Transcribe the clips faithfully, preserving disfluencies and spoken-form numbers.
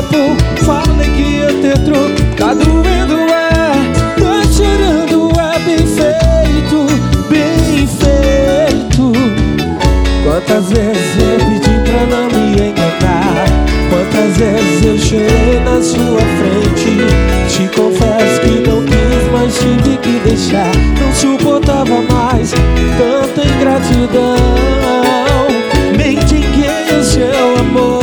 pouco. Falei que ia ter troco. Tá doendo, é. Tá chorando, é. Bem feito, bem feito. Quantas vezes eu pedi pra não me enganar, quantas vezes eu chorei na sua frente. Te confesso que não quis, mas tive que deixar. Não suportava mais tanta ingratidão. Mente em quem é seu amor.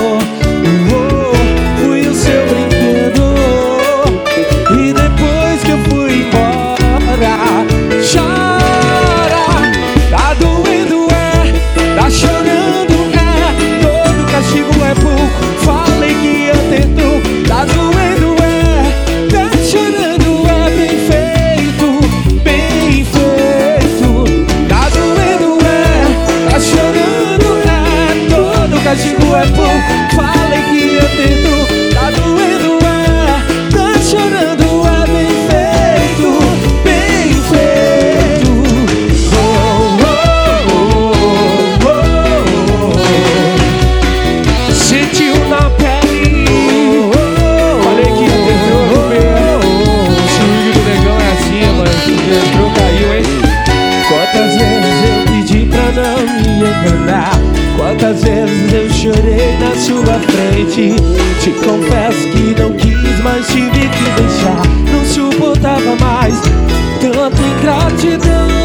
Oh, fui o seu brinquedo. E depois que eu fui embora, chora. Tá doendo, é. Tá chorando, é. Todo castigo é pouco. Falei que ia ter troco. Tá doendo, é. Tá chorando, é. Bem feito, bem feito. Tá doendo, é. Tá chorando, é. Todo castigo é pouco. Falei que ia ter troco. Tá doendo, é. Tá chorando, é. Bem feito, bem feito. Oh, oh, oh, oh, oh. Sentiu na pele. Falei que ia ter troco mesmo. O swing do negão é assim, mano. O troco caiu, hein? Quantas vezes eu pedi pra não me enganar, quantas vezes eu chorei na sua frente. Te confesso que não quis, mas tive que deixar. Não suportava mais tanta ingratidão.